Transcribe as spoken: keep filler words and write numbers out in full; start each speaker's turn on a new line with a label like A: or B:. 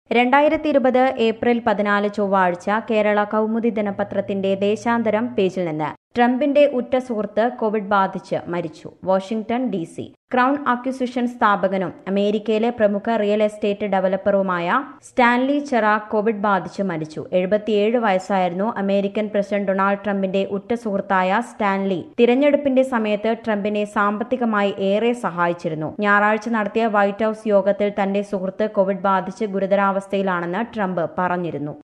A: രണ്ടായിരത്തി ഇരുപത് ഏപ്രിൽ പതിനാല് ചൊവ്വാഴ്ച കേരള കൗമുദി ദിനപത്രത്തിന്റെ ദേശാന്തരം പേജിൽ നിന്ന് ട്രംപിന്റെ ഉറ്റ സുഹൃത്ത് കോവിഡ് ബാധിച്ച് മരിച്ചു. Washington D C crown acquisition സ്ഥാപകനും അമേരിക്കയിലെ പ്രമുഖ റിയൽ എസ്റ്റേറ്റ് ഡെവലപ്പറുമായ സ്റ്റാൻലി ചെറാക് കോവിഡ് ബാധിച്ച് മരിച്ചു. എഴുപത്തിയേഴ് വയസ്സായിരുന്നു. അമേരിക്കൻ പ്രസിഡന്റ് ഡൊണാൾഡ് ട്രംപിന്റെ ഉറ്റ സുഹൃത്തായ സ്റ്റാൻലി തിരഞ്ഞെടുപ്പിന്റെ സമയത്ത് ട്രംപിനെ സാമ്പത്തികമായി ഏറെ സഹായിച്ചിരുന്നു. ഞായറാഴ്ച നടത്തിയ വൈറ്റ് ഹൌസ് യോഗത്തിൽ തന്റെ സുഹൃത്ത് കോവിഡ് ബാധിച്ച് ഗുരുതരാവസ്ഥയിലാണെന്ന് ട്രംപ് പറഞ്ഞിരുന്നു.